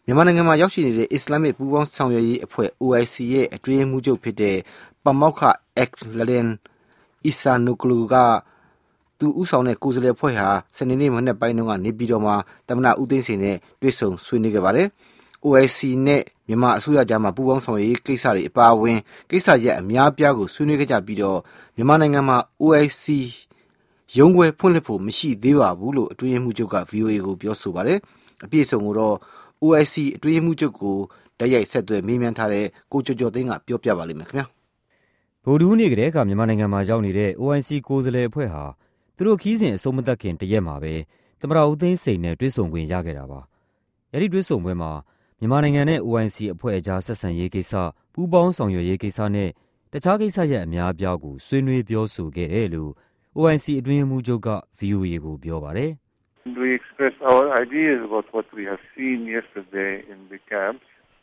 မြန်မာနိုင်ငံမှာရောက်ရှိနေတဲ့အစ္စလာမစ်ပူးပေါင်းဆောင်ရွက်ရေးအဖွဲ့ OIC ရဲ့အတွင်းမှုချုပ်ဖြစ်တဲ့ပမောက္ခ Eklan Ihsanoglu ကသူဥဆောင်တဲ့ကိုယ်စားလှယ်အဖွဲ့ဟာစနေနေ့မနက်ပိုင်းကနေပြည်တော်မှာသမ္မတဦးသိန်းစိန်နဲ့တွေ့ဆုံဆွေးနွေးခဲ့ပါတယ်။ OIC နဲ့မြန်မာအစိုးရကြားမှာပူးပေါင်းဆောင်ရွက်ရေးကိစ္စတွေအပါအဝင်ကိစ္စရပ်အများပြားကိုဆွေးနွေးခဲ့ကြပြီးတော့မြန်မာနိုင်ငံမှာ OIC ရုံးခွဲဖွင့်လှစ်ဖို့မရှိသေးပါဘူးလို့အတွင်းမှုချုပ်က VOA ကိုပြောဆိုပါတယ်။အပြည့်အစုံကိုတော့OIC အတွင်းမှုချုပ်ကိုတိုက်ရိုက်ဆက်သွယ်မေးမြန်းထားတဲ့ကိုကျော်ကျော်သိန်းကပြောပြပါလိမ့်မယ်ခင်ဗျာ။ဗုဒ္ဓဟူးနေ့ကတည်းကမြန်မာနိုင်ငံမှာရောက်နေတဲ့ OIC ကိုယ်စားလှယ်အဖွဲ့ဟာသူတို့ခီးစဉ်အဆုံးမသတ်ခင်တရက်မှာပဲသမ္မတဦးသိန်းစိန်နဲ့တွေ့ဆုံခွင့်ရခဲ့တာပါ။အဲဒီတွေ့ဆုံပွဲမှာမြန်မာနိုင်ငံနဲ့ OIC အဖွဲ့အကြားဆက်ဆံရေးကိစ္စ၊ပူးပေါင်းဆောင်ရွက်ရေးကိစ္စနဲ့တခြားကိစ္စရပ်အများအပြားကိုဆွေးနွေးပြောဆိုခဲ့တယ်လို့ OIC အတွင်းရေးမှူးချုပ်က VOA ကိုပြောပါတယ်။ We expressed our ideas about what we have seen yesterday in the camps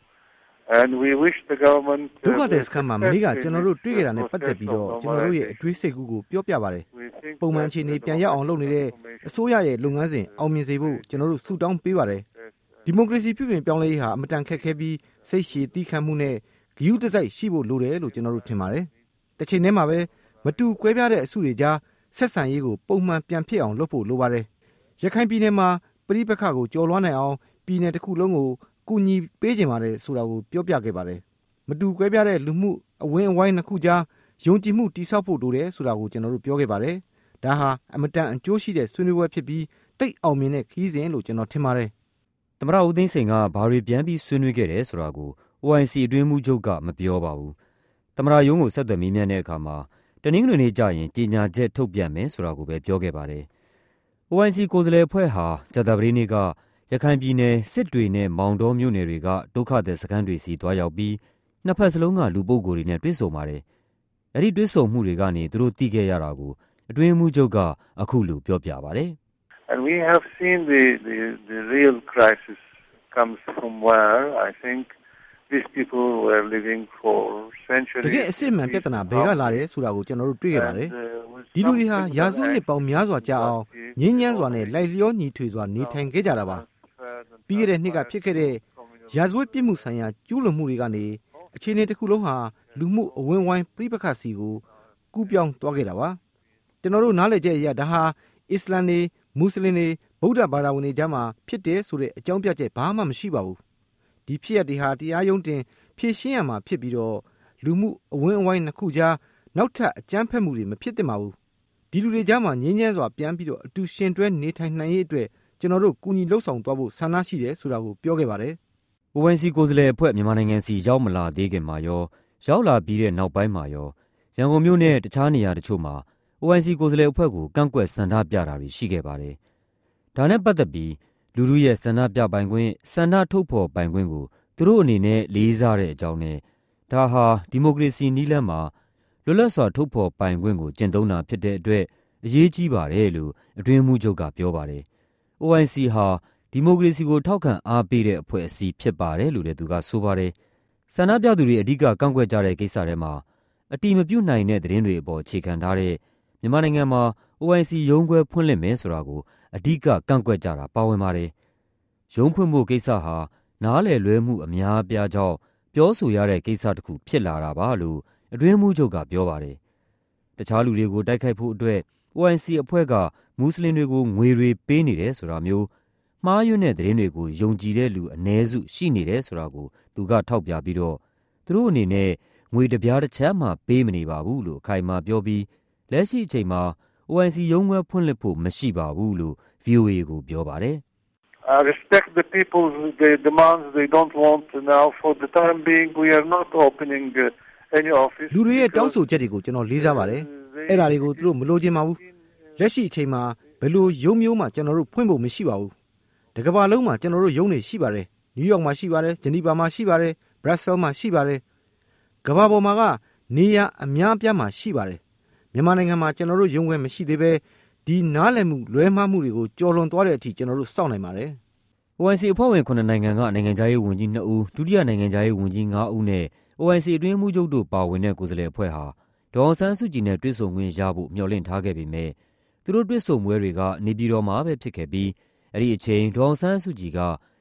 and we wish the government ဒုက္ခသည်စခန်းမှာမနေ့ကကျွန်တော်တို့တွေ့ခဲ့တာနဲ့ပတ်သက်ပြီးတော့ကျွန်တော်တို့ရဲ့အတွေးစိတ်ကူးကိုပြောပြပါတယ်။ပုံမှန်အခြေအနေပြန်ရောက်အောင်လုပ်နေတဲ့အစိုးရရဲ့လုပ်ငန်းစဉ်အောင်မြင်စေဖို့ကျွန်တော်တို့ဆုတောင်းပေးပါတယ်။ဒီမိုကရေစီပြုပြင်ပြောင်းလဲရေးဟာအမတန်ခက်ခဲပြီးစိတ်ရှည်သည်းခံမှုနဲ့ဂရုတစိုက်ရှိဖို့လိုတယ်လို့ကျွန်တော်တို့ထင်ပါတယ်။တစ်ချိန်တည်းမှာပဲမတူကွဲပြားတဲ့အစုတွေကြားဆက်ဆံရေးကိုပုံမှန်ပြန်ဖြစ်အောင်လုပ်ဖို့လိုပါတယ်။ရခိုင်ပြည်နယ်မှာပဋိပက္ခကိုကျော်လွှားနိုင်အောင်ပြည်နယ်တစ်ခုလုံးကိုကူညီပေးခြင်းပါတယ်ဆိုတာကိုပြောပြခဲ့ပါတယ်။မတူကွဲပြားတဲ့လူမှုအဝန်းအဝိုင်းနှစ်ခုကြားယုံကြည်မှုတည်ဆောက်ဖို့လိုတယ်ဆိုတာကိုကျွန်တော်တို့ပြောခဲ့ပါတယ်။ဒါဟာအမတန်အကျိုးရှိတဲ့ဆွေးနွေးပွဲဖြစ်ပြီးတိတ်အောင်မြင်တဲ့ခရီးစဉ်လို့ကျွန်တော်ထင်ပါတယ်။သမ္မတဦးသိန်းစိန်ကဘာတွေပြန်ပြီးဆွေးနွေးခဲ့တယ်ဆိုတာကို OIC အတွင်းမှုချုပ်ကမပြောပါဘူး။သမ္မတရုံးကိုဆက်သွယ်မေးမြန်းတဲ့အခါမှာတနင်္ဂနွေနေ့ကျရင်ကြေညာချက်ထုတ်ပြန်မယ်ဆိုတာကိုပဲပြောခဲ့ပါတယ်။ OIC ကိုယ်စားလှယ်အဖွဲ့ဟာကြာသပတေးနေ့ကရခိုင်ပြည်နယ်စစ်တွေနဲ့မောင်တောမြို့နယ်တွေကဒုက္ခသည်စခန်းတွေစီသွားရောက်ပြီးနှစ်ဖက်စလုံးကလူပုဂ္ဂိုလ်တွေနဲ့တွေ့ဆုံပါတယ်။အဲဒီတွေ့ဆုံမှုတွေကနေသူတို့သိခဲ့ရတာကိုအတွင်းမှုချုပ်ကအခုလိုပြောပြပါတယ်။ And we have seen the real crisis comes from where I think these people were living for centuries တကယ်အစ်စ်မှန်ပြဿနာဘယ်ကလာတယ်ဆိုတာကိုကျွန်တော်တို့တွေ့ခဲ့ပါတယ်ဒီလူတွေဟာရာစုနှစ်ပေါင်းများစွာကြာအောင်ငြင်းညမ်းစွာနဲ့လိုက်လျောညီထွေစွာနေထိုင်ခဲ့ကြတာပါပြီးခဲ့တဲ့နှစ်ကဖြစ်ခဲ့တဲ့ရာဇဝတ်ပြစ်မှုဆိုင်ရာကျူးလွန်မှုတွေကနေအခြေအနေတစ်ခုလုံးဟာလူမှုအဝန်းဝိုင်းပြိပခတ်စီကိုကူးပြောင်းသွားခဲ့တာပါကျွန်တော်တို့နားလည်ချက်အရဒါဟာအစ္စလာမ်တွေမွတ်စလင်တွေဗုဒ္ဓဘာသာဝင်တွေကြားမှာဖြစ်တယ်ဆိုတဲ့အကြောင်းပြချက်ဘာမှမရှိပါဘူးဒီဖြစ်ရပ်တွေဟာတရားရုံးတင်ဖြေရှင်းရမှာဖြစ်ပြီးတော့လူမှုအဝန်းအဝိုင်းနှစ်ခုကြားနောက်ထပ်အကြမ်းဖက်မှုတွေမဖြစ်သင့်ပါဘူးဒီလူတွေကြားမှာငြင်းညမ်းစွာပြန်ပြီးတော့အတူရှင်တွဲနေထိုင်နိုင်ရေးအတွက်ကျွန်တော်တို့ကူညီလှုပ်ဆောင်သွားဖို့ဆန္ဒရှိတယ်ဆိုတာကိုပြောခဲ့ပါတယ်။ OIC ကိုယ်စားလှယ်အဖွဲ့မြန်မာနိုင်ငံစီရောက်မလာသေးခင်မှာရောရောက်လာပြီးတဲ့နောက်ပိုင်းမှာရောရန်ကုန်မြို့နဲ့တခြားနေရာတချို့မှာ OIC ကိုယ်စားလှယ်အဖွဲ့ကိုကန့်ကွက်ဆန္ဒပြတာတွေရှိခဲ့ပါတယ်။ဒါနဲ့ပတ်သက်ပြီးလူထုရဲ့ဆန္ဒပြပိုင်ခွင့်ဆန္ဒထုတ်ဖော်ပိုင်ခွင့်ကိုသူတို့အနေနဲ့လေးစားတဲ့အကြောင်းနဲ့ဒါဟာဒီမိုကရေစီနည်းလမ်းမှာလွတ်လပ်စွာထုတ်ဖော်ပိုင်ခွင့်ကိုကျင့်သုံးတာဖြစ်တဲ့အတွက်အရေးကြီးပါတယ်လို့အတွင်းမှုချုပ်ကပြောပါတယ်။ OIC ဟာဒီမိုကရေစီကိုထောက်ခံအားပေးတဲ့အဖွဲ့အစည်းဖြစ်ပါတယ်လို့လည်းသူကဆိုပါတယ်။ဆန္ဒပြသူတွေအဓိကကန့်ကွက်ကြတဲ့ကိစ္စတွေမှာအတိမပြုတ်နိုင်တဲ့သတင်းတွေအပေါ်အခြေခံထားတဲ့မြန်မာနိုင်ငံမှာ OIC ရုံးခွဲဖွင့်လှစ်မယ်ဆိုတာကိုအဓိကကန့်ကွက်ကြတာပါဝင်ပါတယ်။ရုံးဖွင့်ဖို့ကိစ္စဟာနားလည်လွဲမှုအများအပြားကြောင့်ပြောဆိုရတဲ့ကိစ္စတစ်ခုဖြစ်လာတာပါလို့အတွင်းမှုချုပ်ကပြောပါတယ်။တခြားလူတွေကိုတိုက်ခိုက်ဖို့အတွက် OIC အဖွဲ့ကမွတ်စလင်တွေကိုငွေတွေပေးနေတယ်ဆိုတာမျိုးမှားယွင်းတဲ့သတင်းတွေကိုယုံကြည်တဲ့လူအ ਨੇ စုရှိနေတယ်ဆိုတာကိုသူကထောက်ပြပြီးတော့သူတို့အနေနဲ့ငွေတစ်ပြားတစ်ချမ်းမှပေးမနေပါဘူးလို့အခိုင်အမာပြောပြီးလက်ရှိအချိန်မှာ OIC ရုံးခွဲဖွင့်လှစ်ဖို့မရှိပါဘူးလို့ VOA ကိုပြောပါတယ်။ respect the people's demands they don't want now for the time being we are not opening any office လူတွေရဲ့တောင်းဆိုချက်တွေကိုကျွန်တော်လေးစားပါတယ်အဲ့ဒါတွေကိုသူတို့မလိုချင်ပါဘူးလက်ရှိအချိန်မှာဘယ်လိုရုံးမျိုးမှကျွန်တော်တို့ဖွင့်ဖို့မရှိပါဘူးတကမ္ဘာလုံးမှာကျွန်တော်တို့ရုံးတွေရှိပါတယ်နယူးယောက်မှာရှိပါတယ်ဂျနီဗာမှာရှိပါတယ်ဘရပ်ဆဲလ်မှာရှိပါတယ်ကမ္ဘာပေါ်မှာကနေရာအများအပြားမှာရှိပါတယ်မြန်မာနိုင်ငံမှာကျွန်တော်တို့ရုံးခွဲမရှိသေးပဲဒီနားလည်မှုလွဲမှားမှုတွေကိုကြော်လွန်သွားတဲ့အထိကျွန်တော်တို့စောင့်နိုင်ပါတယ်။ OIC အဖွဲ့ဝင်9နိုင်ငံကနိုင်ငံခြားရေးဝန်ကြီး2ဦးဒုတိယနိုင်ငံခြားရေးဝန်ကြီး5ဦးနဲ့ OIC အတွင်းမှုချုပ်တို့ပါဝင်တဲ့ကိုယ်စားလှယ်အဖွဲ့ဟာဒေါ်အောင်ဆန်းစုကြည်နဲ့တွေ့ဆုံခွင့်ရဖို့မျှော်လင့်ထားခဲ့ပေမဲ့သူတို့တွေ့ဆုံပွဲတွေကနေပြည်တော်မှာပဲဖြစ်ခဲ့ပြီးအဲ့ဒီအချိန်ဒေါ်အောင်ဆန်းစုကြည်က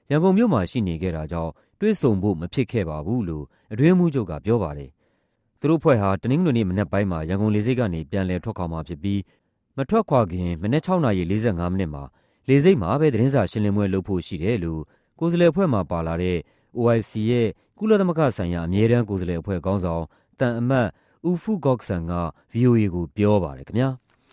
ရန်ကုန်မြို့မှာရှိနေခဲ့တာကြောင့်တွေ့ဆုံဖို့မဖြစ်ခဲ့ပါဘူးလို့အတွင်းမှူးချုပ်ကပြောပါတယ်။သူတို့အဖွဲ့ဟာတနင်္ဂနွေနေ့မနက်ပိုင်းမှာရန်ကုန်လေဆိပ်ကနေပြန်လည်ထွက်ခွာမှာဖြစ်ပြီးမထွက်ခွာခင်မနက်6:45မိနစ်မှာလေဆိပ်မှာပဲသတင်းစာရှင်းလင်းပွဲလုပ်ဖို့ရှိတယ်လို့ကိုယ်စားလှယ်အဖွဲ့မှာပါလာတဲ့ OIC ရဲ့ကုလသမဂ္ဂဆိုင်ရာအမြဲတမ်းကိုယ်စားလှယ်အဖွဲ့ခေါင်းဆောင်တန်အမတ်ဦးဖူးဂေါက်ဆန်က VOA ကိုပြောပါတယ်ခင်ဗျာ။